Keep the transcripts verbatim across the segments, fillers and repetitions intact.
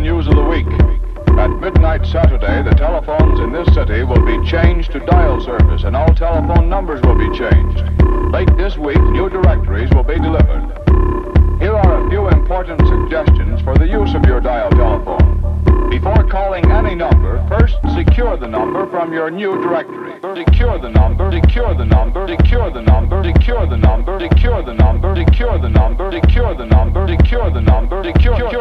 news of the week. At midnight Saturday, the telephones in this city will be changed to dial service, and all telephone numbers will be changed. Late this week, new directories will be delivered. Here are a few important suggestions for the use of your dial telephone. Before calling any number, first secure the number from your new directory. Secure the number, secure the number, secure the number, secure the number, secure the number, secure the number, secure the number, secure the number, secure the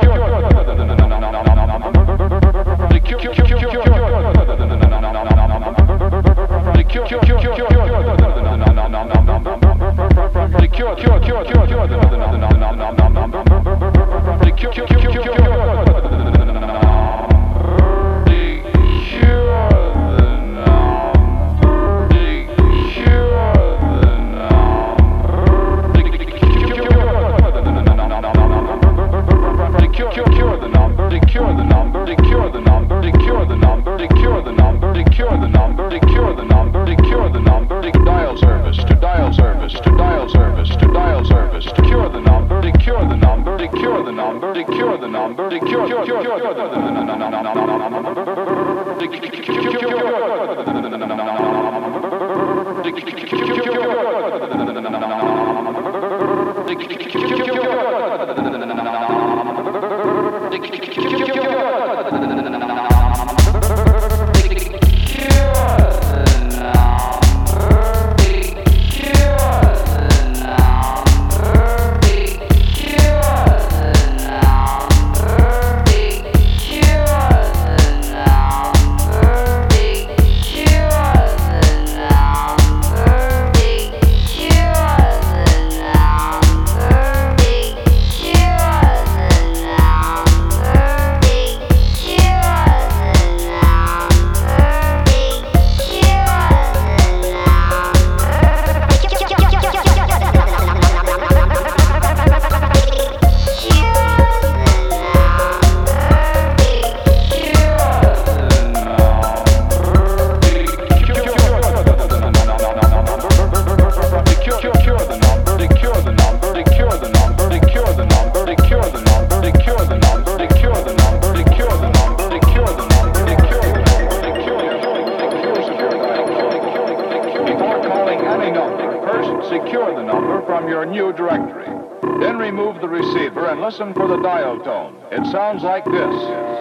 Listen for the dial tone. It sounds like this.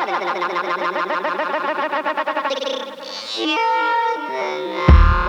Yeah.